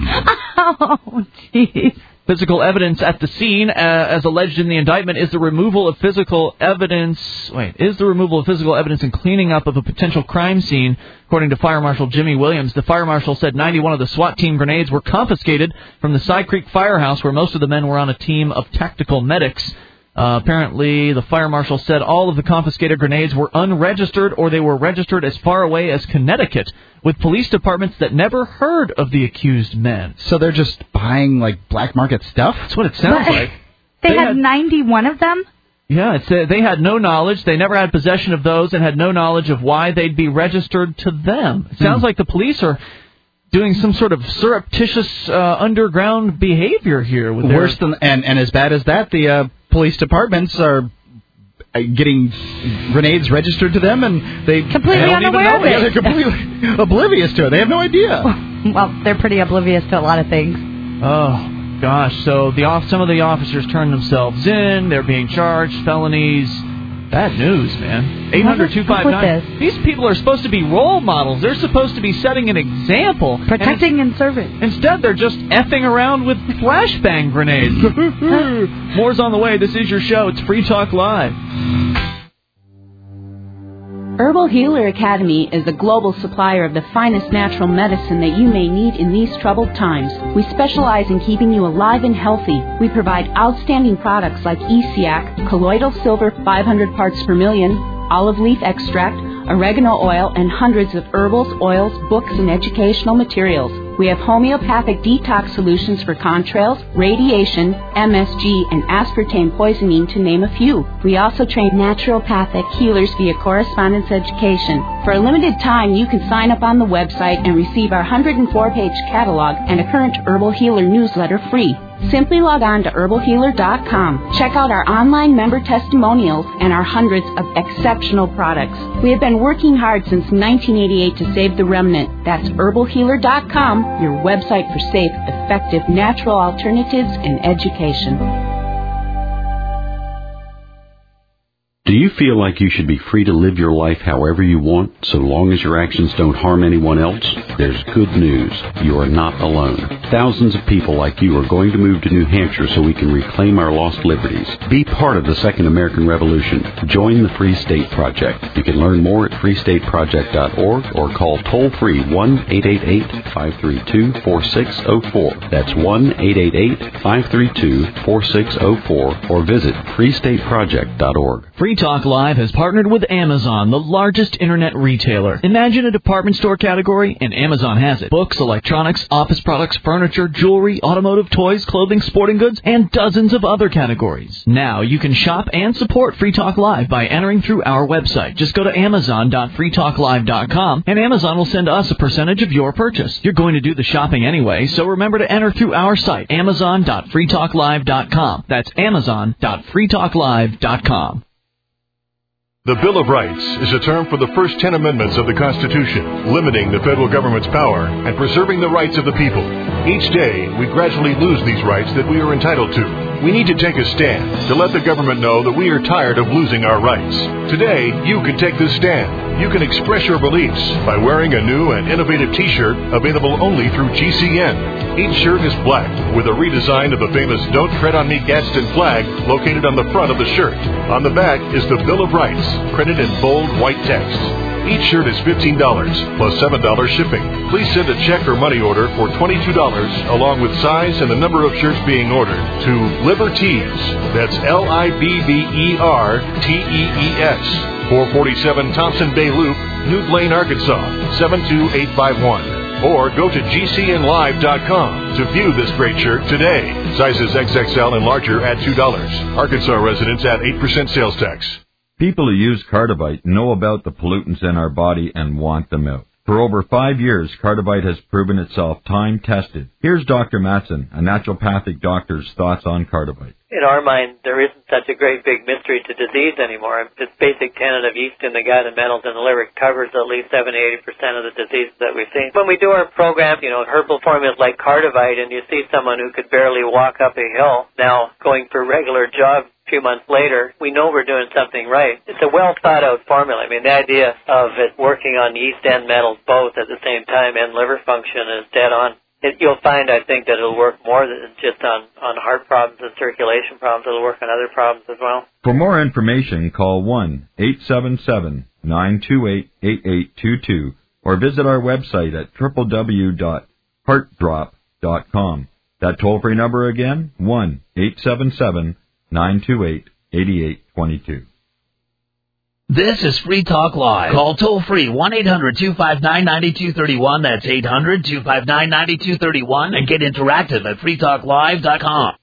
Oh, jeez. Physical evidence at the scene, uh, as alleged in the indictment, is the removal of physical evidence. Wait, is the removal of physical evidence and cleaning up of a potential crime scene, according to Fire Marshal Jimmy Williams. The fire marshal said ninety-one of the SWAT team grenades were confiscated from the Side Creek Firehouse, where most of the men were on a team of tactical medics. Uh, apparently, the fire marshal said all of the confiscated grenades were unregistered, or they were registered as far away as Connecticut, with police departments that never heard of the accused men. So they're just buying, like, black market stuff? That's what it sounds but like. They, they had, had ninety-one of them? Yeah, it's, uh, they had no knowledge. They never had possession of those and had no knowledge of why they'd be registered to them. It sounds mm. like the police are doing some sort of surreptitious uh, underground behavior here. With Worse their... than, and, and as bad as that, the uh, police departments are getting grenades registered to them, and they completely don't unaware even know. of it. Yeah, they're completely oblivious to it. They have no idea. Well, they're pretty oblivious to a lot of things. Oh gosh! So the off, some of the officers turned themselves in. They're being charged felonies. Bad news, man. eight hundred two five nine. These people are supposed to be role models. They're supposed to be setting an example. Protecting and, and serving. Instead, they're just effing around with flashbang grenades. More's on the way. This is your show. It's Free Talk Live. Herbal Healer Academy is a global supplier of the finest natural medicine that you may need in these troubled times. We specialize in keeping you alive and healthy. We provide outstanding products like E C A C, colloidal silver five hundred parts per million, olive leaf extract, oregano oil, and hundreds of herbals, oils, books, and educational materials. We have homeopathic detox solutions for contrails, radiation, M S G, and aspartame poisoning, to name a few. We also train naturopathic healers via correspondence education. For a limited time, you can sign up on the website and receive our one hundred four page catalog and a current Herbal Healer newsletter free. Simply log on to herbal healer dot com. Check out our online member testimonials and our hundreds of exceptional products. We have been working hard since nineteen eighty-eight to save the remnant. That's herbal healer dot com, your website for safe, effective, natural alternatives and education. Do you feel like you should be free to live your life however you want, so long as your actions don't harm anyone else? There's good news. You are not alone. Thousands of people like you are going to move to New Hampshire so we can reclaim our lost liberties. Be part of the Second American Revolution. Join the Free State Project. You can learn more at free state project dot org or call toll-free one eight eight eight, five three two, four six zero four. That's one eight eight eight, five three two, four six zero four or visit free state project dot org. Free Talk Live has partnered with Amazon, the largest internet retailer. Imagine a department store category, and Amazon has it. Books, electronics, office products, furniture, jewelry, automotive, toys, clothing, sporting goods, and dozens of other categories. Now you can shop and support Free Talk Live by entering through our website. Just go to amazon dot free talk live dot com, and Amazon will send us a percentage of your purchase. You're going to do the shopping anyway, so remember to enter through our site, amazon dot free talk live dot com. That's amazon dot free talk live dot com. The Bill of Rights is a term for the first ten amendments of the Constitution, limiting the federal government's power and preserving the rights of the people. Each day, we gradually lose these rights that we are entitled to. We need to take a stand to let the government know that we are tired of losing our rights. Today, you can take this stand. You can express your beliefs by wearing a new and innovative T-shirt available only through G C N. Each shirt is black with a redesign of the famous Don't Tread on Me Gadsden flag located on the front of the shirt. On the back is the Bill of Rights, printed in bold white text. Each shirt is fifteen dollars, plus seven dollars shipping. Please send a check or money order for twenty-two dollars, along with size and the number of shirts being ordered, to Libertees. That's L I B B E R T E E S. four forty-seven Thompson Bay Loop, New Blaine, Arkansas, seven two eight five one. Or go to G C N live dot com to view this great shirt today. Sizes X X L and larger at two dollars. Arkansas residents at eight percent sales tax. People who use Cardivite know about the pollutants in our body and want them out. For over five years, Cardivite has proven itself time-tested. Here's Doctor Matson, a naturopathic doctor's thoughts on Cardivite. In our mind, there isn't such a great big mystery to disease anymore. This basic tenet of yeast in the gut and metals in the liver covers at least seventy to eighty percent of the diseases that we see. When we do our program, you know, herbal formulas like Cardivite, and you see someone who could barely walk up a hill now going for a regular jog a few months later, we know we're doing something right. It's a well-thought-out formula. I mean, the idea of it working on yeast and metals both at the same time and liver function is dead on. It, you'll find, I think, that it'll work more than just on, on heart problems and circulation problems. It'll work on other problems as well. For more information, call one eight seven seven, nine two eight, eight eight two two or visit our website at w w w dot heart drop dot com. That toll-free number again, one eight seven seven, nine two eight, eight eight two two. This is Free Talk Live. Call toll-free one eight hundred two five nine nine two three one. That's eight hundred two five nine nine two three one. And get interactive at free talk live dot com.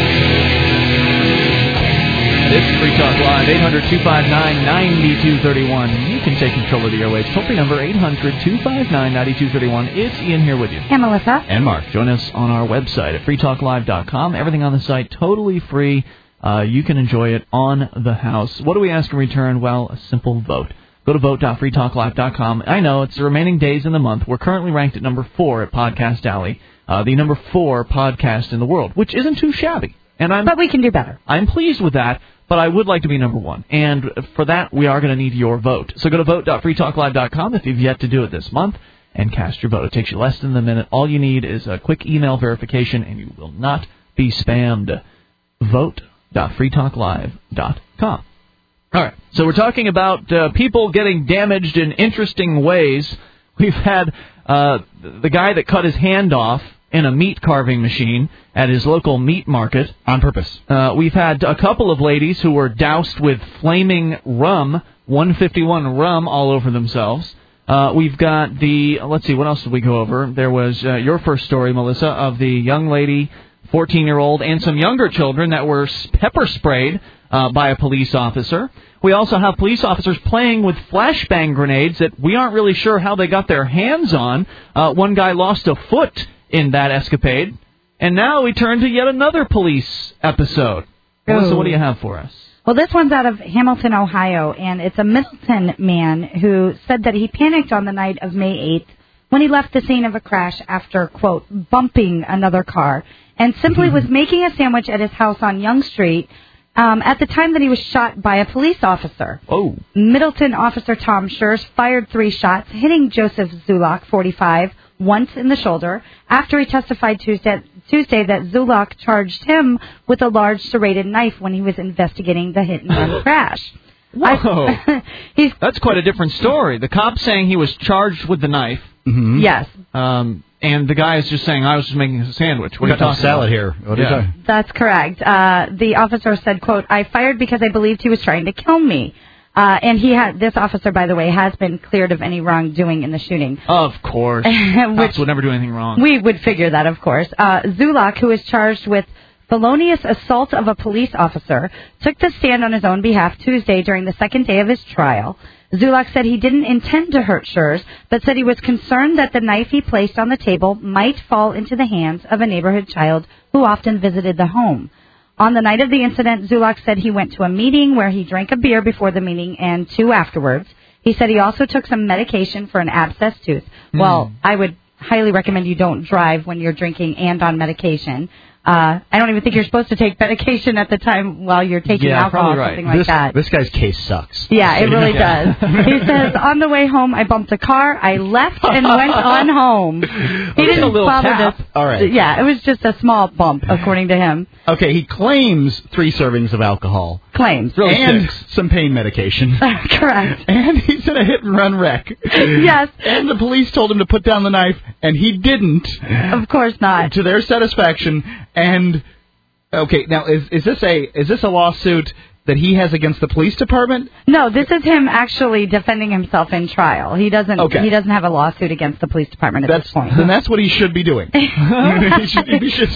It's Free Talk Live, eight hundred two five nine nine two three one. You can take control of the airwaves. Toll-free number eight hundred two five nine nine two three one. It's Ian here with you. And Melissa. And Mark. Join us on our website at free talk live dot com. Everything on the site totally free. Uh, you can enjoy it on the house. What do we ask in return? Well, a simple vote. Go to vote dot free talk live dot com. I know it's the remaining days in the month. We're currently ranked at number four at Podcast Alley, uh, the number four podcast in the world, which isn't too shabby. And I'm, but we can do better. I'm pleased with that, but I would like to be number one. And for that, we are going to need your vote. So go to vote dot free talk live dot com if you've yet to do it this month and cast your vote. It takes you less than a minute. All you need is a quick email verification, and you will not be spammed. vote dot free talk live dot com. All right, so we're talking about uh, people getting damaged in interesting ways. We've had uh, the guy that cut his hand off in a meat carving machine at his local meat market. On purpose. Uh, we've had a couple of ladies who were doused with flaming rum, one fifty-one rum, all over themselves. Uh, we've got the, let's see, what else did we go over? There was uh, your first story, Melissa, of the young lady, fourteen-year-old, and some younger children that were pepper sprayed uh, by a police officer. We also have police officers playing with flashbang grenades that we aren't really sure how they got their hands on. Uh, one guy lost a foot in that escapade. And now we turn to yet another police episode. Oh. Melissa, what do you have for us? Well, this one's out of Hamilton, Ohio, and it's a Middleton man who said that he panicked on the night of May eighth when he left the scene of a crash after, quote, bumping another car, and simply mm-hmm. was making a sandwich at his house on Young Street um, at the time that he was shot by a police officer. Oh. Middleton officer Tom Schurz fired three shots, hitting Joseph Zulak, forty-five, once in the shoulder, after he testified Tuesday, Tuesday that Zulak charged him with a large serrated knife when he was investigating the hit-and-run crash. Whoa. I, he's, That's quite a different story. The cop saying he was charged with the knife. Mm-hmm. Yes. Um, and the guy is just saying, I was just making a sandwich. What we are you got talking no salad about? here. What yeah. are you talking? That's correct. Uh, the officer said, quote, I fired because I believed he was trying to kill me. Uh, and he had, this officer, by the way, has been cleared of any wrongdoing in the shooting. Of course. Cops would never do anything wrong. We would figure that, of course. Uh, Zulak, who is charged with felonious assault of a police officer, took the stand on his own behalf Tuesday during the second day of his trial. Zulak said he didn't intend to hurt Schurz, but said he was concerned that the knife he placed on the table might fall into the hands of a neighborhood child who often visited the home. On the night of the incident, Zulak said he went to a meeting where he drank a beer before the meeting and two afterwards. He said he also took some medication for an abscess tooth. Mm. Well, I would highly recommend you don't drive when you're drinking and on medication. Uh, I don't even think you're supposed to take medication at the time while you're taking Yeah, alcohol or probably right. something like this, that. This guy's case sucks. Yeah, it really does. He says, on the way home, I bumped a car, I left and went on home. He Okay. didn't A little bother tap. to... All right. Yeah, it was just a small bump, according to him. Okay, he claims three servings of alcohol. Claims. Really and six. some pain medication. Correct. And he's in a hit-and-run wreck. Yes. And the police told him to put down the knife, and he didn't. Of course not. To their satisfaction. And, okay, now, is, is this a is this a lawsuit that he has against the police department? No, this is him actually defending himself in trial. He doesn't Okay. He doesn't have a lawsuit against the police department at That's, this point. Then that's what he should be doing. he should, he should,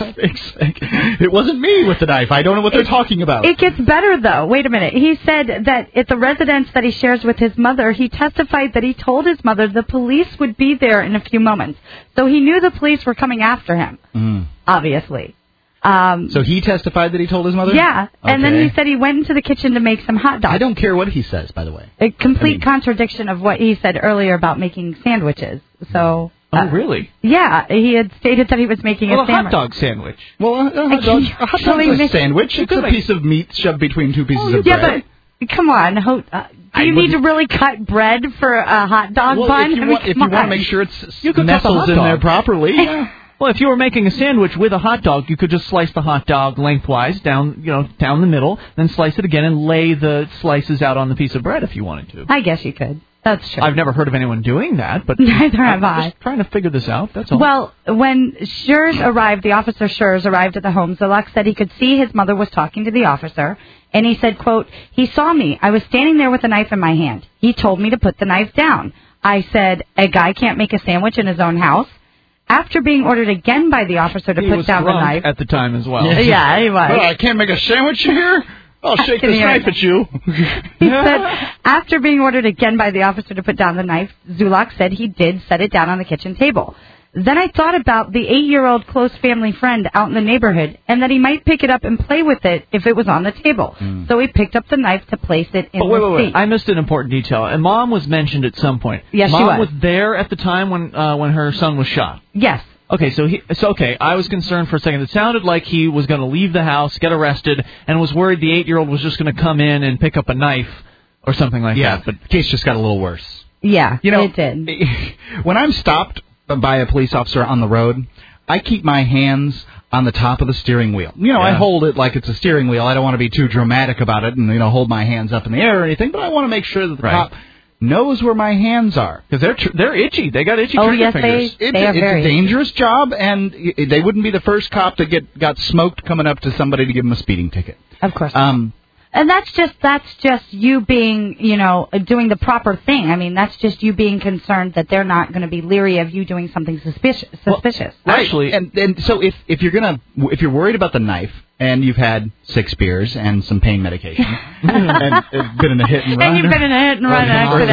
it wasn't me with the knife. I don't know what they're talking about. It gets better, though. Wait a minute. He said that at the residence that he shares with his mother, he testified that he told his mother the police would be there in a few moments. So he knew the police were coming after him, Mm. obviously. Um, So he testified that he told his mother? yeah, and then Okay. he said he went into the kitchen to make some hot dogs. I don't care what he says, by the way. A complete I mean- contradiction of what he said earlier about making sandwiches. So. Oh, uh, really? Yeah, he had stated that he was making Well, a a hot sandwich. dog sandwich. Well, a, a hot dog, a hot Actually dog's a make- sandwich. You It's could a make- piece of meat shoved between two pieces of yeah, bread. but come on, ho- uh, do I you need to wouldn't- really cut bread for a hot dog Well, bun? if you I mean, want, if come you want to on. make sure it's You could cut the nestles hot in there dog. properly. Yeah. Well, if you were making a sandwich with a hot dog, you could just slice the hot dog lengthwise down, you know, down the middle, then slice it again and lay the slices out on the piece of bread if you wanted to. I guess you could. That's true. I've never heard of anyone doing that, but Neither have I'm I. just trying to figure this out. That's all. Well, when Schurz arrived, the officer Schurz arrived at the home, Zulak said he could see his mother was talking to the officer, and he said, quote, he saw me. I was standing there with a knife in my hand. He told me to put the knife down. I said, a guy can't make a sandwich in his own house? After being ordered again by the officer to he put was down the drunk knife. at the time as well. Yeah, he was. Well, I can't make a sandwich here? I'll I shake can this hear knife it. at you. He said, after being ordered again by the officer to put down the knife, Zulak said he did set it down on the kitchen table. Then I thought about the eight-year-old close family friend out in the neighborhood and that he might pick it up and play with it if it was on the table. Mm. So he picked up the knife to place it in Oh, wait, the wait, wait. seat. I missed an important detail. And Mom was mentioned at some point. Yes, she Mom was. there at the time when uh, when her son was shot. Yes. Okay, so he, so okay, I was concerned for a second. It sounded like he was going to leave the house, get arrested, and was worried the eight-year-old was just going to come in and pick up a knife or something like Yeah, that. But the case just got a little worse. Yeah, You know, it did. When I'm stopped by a police officer on the road, I keep my hands on the top of the steering wheel. You know, I Yeah. hold it like it's a steering wheel. I don't want to be too dramatic about it and, you know, hold my hands up in the air or anything, but I want to make sure that the Right. cop knows where my hands are. Because they're tr- they're itchy. They got itchy Oh, trigger yes, they- fingers. It's, They are it's very a dangerous job, and y- they wouldn't be the first cop to get got smoked coming up to somebody to give them a speeding ticket. Of course. Um, And that's just that's just you being, you know, doing the proper thing. I mean, that's just you being concerned that they're not going to be leery of you doing something suspicious. Suspicious. Actually, and and so if if you're gonna if you're worried about the knife and you've had six beers and some pain medication and uh, been in a hit and run, And you've been in a hit and run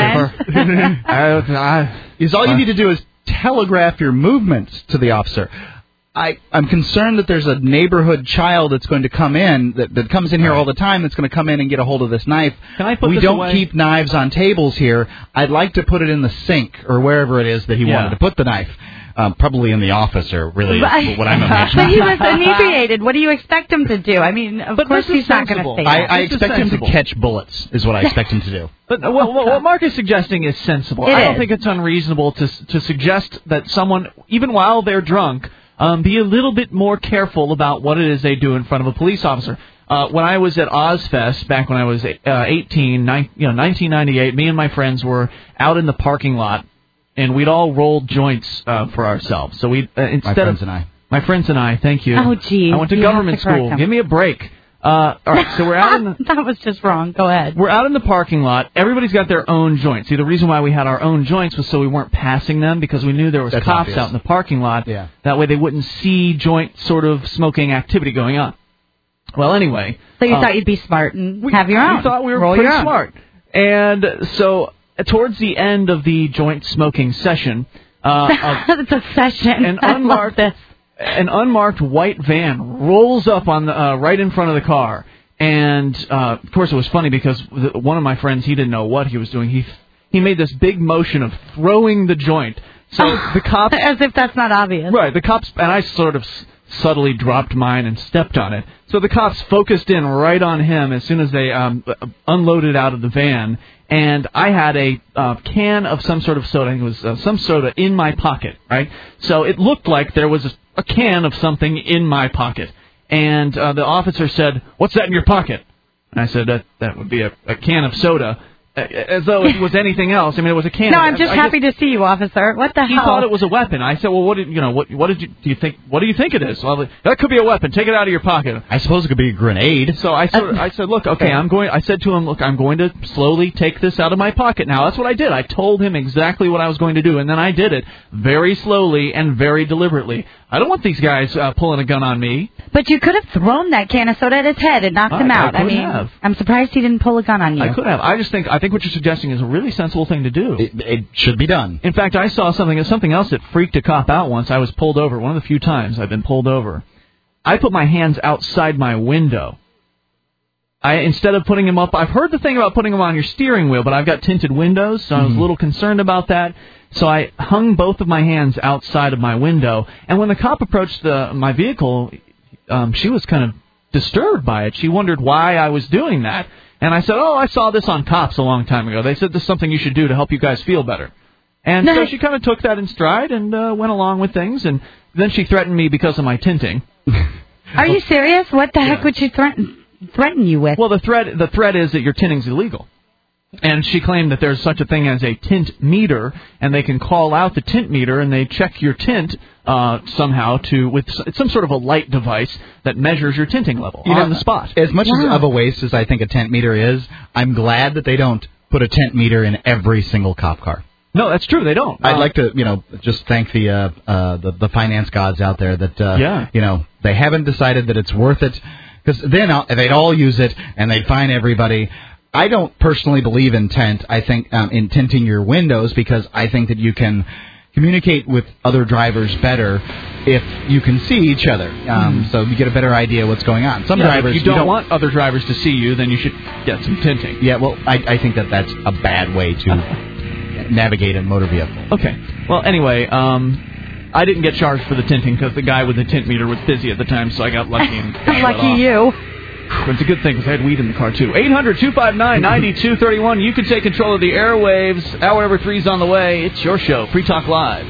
accident. is all you need to do is telegraph your movements to the officer. I, I'm concerned that there's a neighborhood child that's going to come in, that, that comes in here all the time, that's going to come in and get a hold of this knife. Can I put we this don't away? keep knives on tables here. I'd like to put it in the sink or wherever it is that he Yeah. wanted to put the knife. Um, probably in the office or really Right. what I'm But imagining. he was inebriated. What do you expect him to do? I mean, of But course this is he's not going to sensible. say I, that. I This is expect him to sensible. catch bullets, is what I expect him to do. But uh, what, what, what Mark is suggesting is sensible. It I don't is. think it's unreasonable to to suggest that someone, even while they're drunk, um, be a little bit more careful about what it is they do in front of a police officer. Uh, when I was at Ozfest back when I was uh, eighteen, nine, you know, nineteen ninety-eight, me and my friends were out in the parking lot, and we'd all rolled joints uh, for ourselves. So we uh, instead My friends of and I. my friends and I, thank you. Oh, geez. I went to You have government to correct school. them. Give me a break. Uh, all right, so we're out in the, That was just wrong. Go ahead. we're out in the parking lot. Everybody's got their own joints. See, the reason why we had our own joints was so we weren't passing them because we knew there was That's cops obvious. out in the parking lot. Yeah. That way they wouldn't see joint sort of smoking activity going on. Well, anyway. So you uh, thought you'd be smart and have your own. We thought we were Roll pretty your own. smart. And so uh, towards the end of the joint smoking session, uh, a- It's a session. an I love unmarked this. an unmarked white van rolls up on the uh, right in front of the car, and uh, of course it was funny because the, one of my friends, he didn't know what he was doing. He he made this big motion of throwing the joint. So the cops, As if that's not obvious. right? The cops and I sort of s- subtly dropped mine and stepped on it. So the cops focused in right on him as soon as they um, unloaded out of the van, and I had a uh, can of some sort of soda. I think it was uh, some soda in my pocket, right? So it looked like there was a, a can of something in my pocket. And uh, the officer said, "What's that in your pocket?" And I said, that, that would be a, a can of soda. As though it was anything else. I mean, it was a can. No, I'm just I, I happy guess, to see you, officer. What the he hell? He thought it was a weapon. I said, well, what did you know? What, what did you do? You think? What do you think it is? Well, that could be a weapon. Take it out of your pocket. I suppose it could be a grenade. So I sort of, I said, look, okay, I'm going. I said to him, look, I'm going to slowly take this out of my pocket now. That's what I did. I told him exactly what I was going to do, and then I did it very slowly and very deliberately. I don't want these guys uh, pulling a gun on me. But you could have thrown that can of soda at his head and knocked I, him out. I, I mean, have. I'm surprised he didn't pull a gun on you. I could have. I just think I think what you're suggesting is a really sensible thing to do. It, it should be done. In fact, I saw something something else that freaked a cop out once. I was pulled over. One of the few times I've been pulled over. I put my hands outside my window. I instead of putting them up, I've heard the thing about putting them on your steering wheel, but I've got tinted windows, so mm-hmm. I was a little concerned about that. So I hung both of my hands outside of my window, and when the cop approached the, my vehicle, um, she was kind of disturbed by it. She wondered why I was doing that. And I said, oh, I saw this on Cops a long time ago. They said this is something you should do to help you guys feel better. And so she kind of took that in stride and uh, went along with things, and then she threatened me because of my tinting. Are you serious? What the heck yeah. would she threaten threaten you with? Well, the threat the threat is that your tinting's illegal. And she claimed that there's such a thing as a tint meter, and they can call out the tint meter, and they check your tint uh, somehow to with some sort of a light device that measures your tinting level you on know, the spot. As much wow. as of a waste as I think a tint meter is, I'm glad that they don't put a tint meter in every single cop car. No, that's true. They don't. I'd uh, like to, you know, just thank the uh, uh, the, the finance gods out there that, uh, yeah. you know, they haven't decided that it's worth it, because then I'll, they'd all use it and they'd fine everybody. I don't personally believe in tint. I think um, in tinting your windows, because I think that you can communicate with other drivers better if you can see each other. Um, mm. So you get a better idea what's going on. Some yeah, drivers, if you don't, you don't want other drivers to see you, then you should get some tinting. Yeah, well, I, I think that that's a bad way to navigate a motor vehicle. Okay. Well, anyway, um, I didn't get charged for the tinting because the guy with the tint meter was busy at the time, so I got lucky. And got lucky off. you. It's a good thing because I had weed in the car, too. eight hundred two five nine nine two three one. You can take control of the airwaves. Hour number three's on the way. It's your show, Free Talk Live.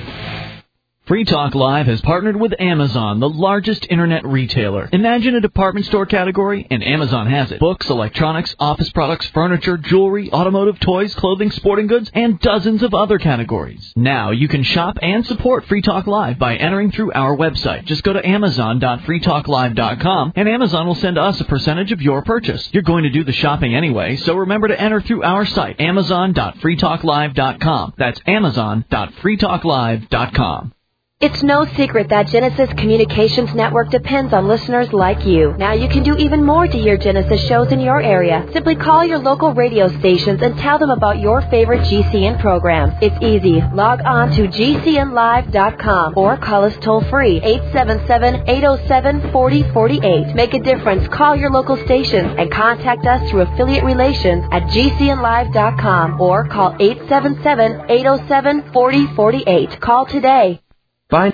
Free Talk Live has partnered with Amazon, the largest internet retailer. Imagine a department store category, and Amazon has it. Books, electronics, office products, furniture, jewelry, automotive, toys, clothing, sporting goods, and dozens of other categories. Now you can shop and support Free Talk Live by entering through our website. Just go to amazon dot free talk live dot com, and Amazon will send us a percentage of your purchase. You're going to do the shopping anyway, so remember to enter through our site, amazon dot free talk live dot com. That's amazon dot free talk live dot com. It's no secret that Genesis Communications Network depends on listeners like you. Now you can do even more to hear Genesis shows in your area. Simply call your local radio stations and tell them about your favorite G C N programs. It's easy. Log on to G C N live dot com or call us toll-free, eight seven seven, eight oh seven, four oh four eight. Make a difference. Call your local stations and contact us through affiliate relations at G C N live dot com or call eight seven seven, eight oh seven, four oh four eight. Call today. Find